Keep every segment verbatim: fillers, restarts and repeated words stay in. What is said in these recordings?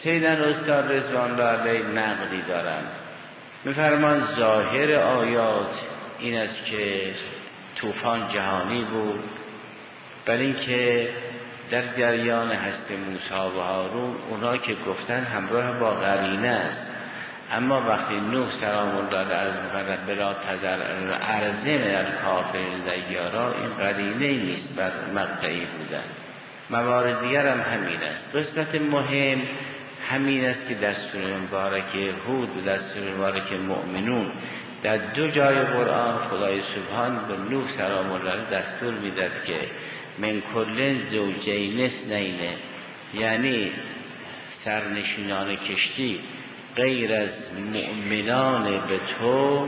سیدن استاد رضوان الله علیه نقدی دارن، میفرمان ظاهر آیات این است که طوفان جهانی بود، ولی اینکه در جریان هست موسی و هارون اونا که گفتن همراه با قرینه است، اما وقتی نوح سلام الله علیه می‌فرماید بلا تذر ارض من الکافرین دیارا، این قرینه نیست بر مقطعی بودن. موارد دیگر هم همین است. قسمت مهم همین است که دستور مبارک هود و دستور مبارک مؤمنون در دو جای قرآن خدای سبحان به نوح سلام الله علیه دستور میداد که من کل زوجین اثنین، یعنی سرنشینان کشتی غیر از مؤمنان به تو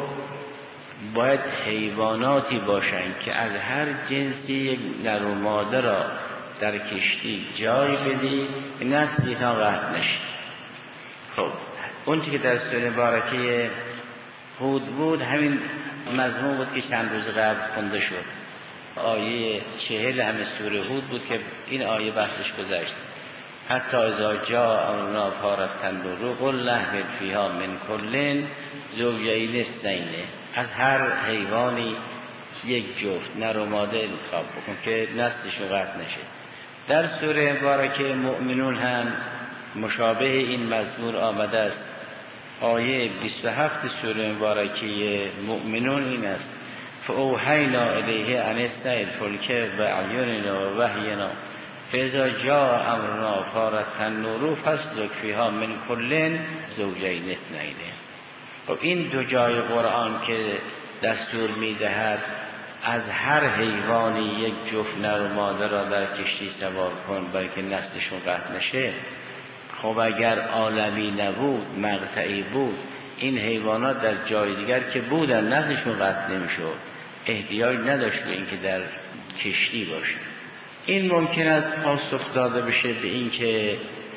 باید حیواناتی باشند که از هر جنسی یک نر و ماده را در کشتی جای بدی نسلی تا قطع نشد. خب اون چی که در سوره مبارکه هود بود همین مضمون بود که چند روز قبل خونده شد. آیه چهل همه سوره هود بود که این آیه بحثش گذشت. حتی اذا جاء امرنا فارت النور قل نحمل فیها من کل زوجین اثنین، از هر حیوانی یک جفت نر و ماده انتخاب بکن که نسلش قطع نشه. در سوره مبارکه مؤمنون هم مشابه این مضمون آمده است. آیه بیست و هفت سوره مبارکه مؤمنون این است: فاوحینا الیه ان اصنع الفلک باعیننا و وحینا فاذا جاء امرنا فارت النور فاسلک فیها من کل زوجین اثنین. خب این دو جای قرآن که دستور میدهد از هر حیوانی یک جفت نر و ماده را در کشتی سوار کن بلکه نسلشون قطع نشه. خب اگر عالمی نبود، مقطعی بود، این حیوانات در جای دیگر که بودن نسلشون قطع نمیشد، احتیاج نداشت به اینکه در کشتی باشه. این ممکن است پاسخ داده بشه به اینکه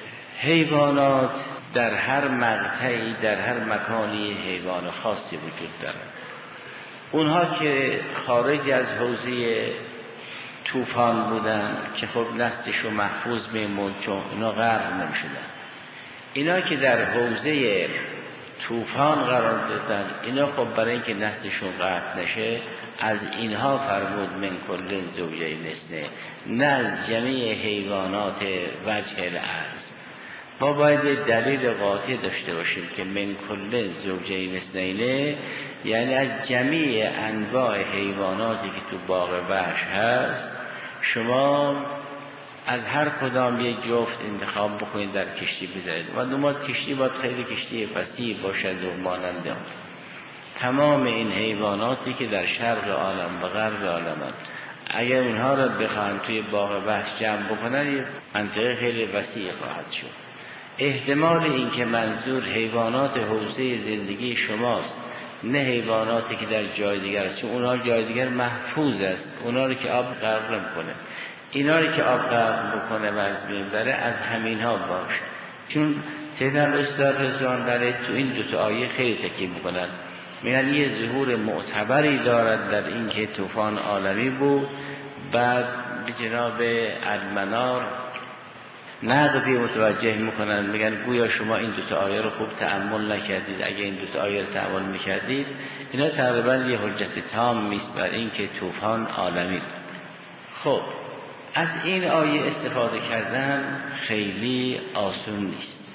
حیوانات در هر مقطعی در هر مکانی حیوان خاصی وجود دارد. اونها که خارج از حوزه طوفان بودن که خب نسلشون محفوظ میموند چون اینا غرق نمیشدن، اینا که در حوزه طوفان قرار دادن اینا خب برای اینکه نسلشون قطع نشه از اینها فرمود من کل زوجین اثنین، نه از جمعی حیوانات وجه الارض. ما باید دلیل قاطع داشته باشیم که من کل زوجین اثنین یعنی از جمعی انواع حیواناتی که تو باغ وحش هست شما از هر کدام یک جفت انتخاب بکنید در کشتی بذارید. و نماد کشتی باید خیلی کشتی وسیع باشد و مانند آن. تمام این حیواناتی که در شرق عالم و غرب عالم اگر اونها را بخواهند توی باغ وحش جمع بکنن یه منطقه خیلی وسیع خواهد شد. احتمال این که منظور حیوانات حوزه زندگی شماست نه حیواناتی که در جای دیگر است، چون اونها جای دیگر محفوظ است، اونها رو که آب غرق نمی‌کنه، اینا رو که آب غرق بکنه و از بین بره از همین ها باشه. چون سیدنا استاد رضوان علیه تو این دو تا آیه خیلی تاکید می‌کنن، میگن یه ظهور معتبری دارد در این که طوفان عالمی بود. بعد به جناب المنار نقدی متوجه میکنن، میگن گویا شما این دو تا آیه رو خوب تأمل نکردید. اگه این دو تا آیه رو تأمل میکردید اینا تقریبا یه حجت تام میست بر این که طوفان عالمی بود. خب از این آیه استفاده کردن خیلی آسون نیست.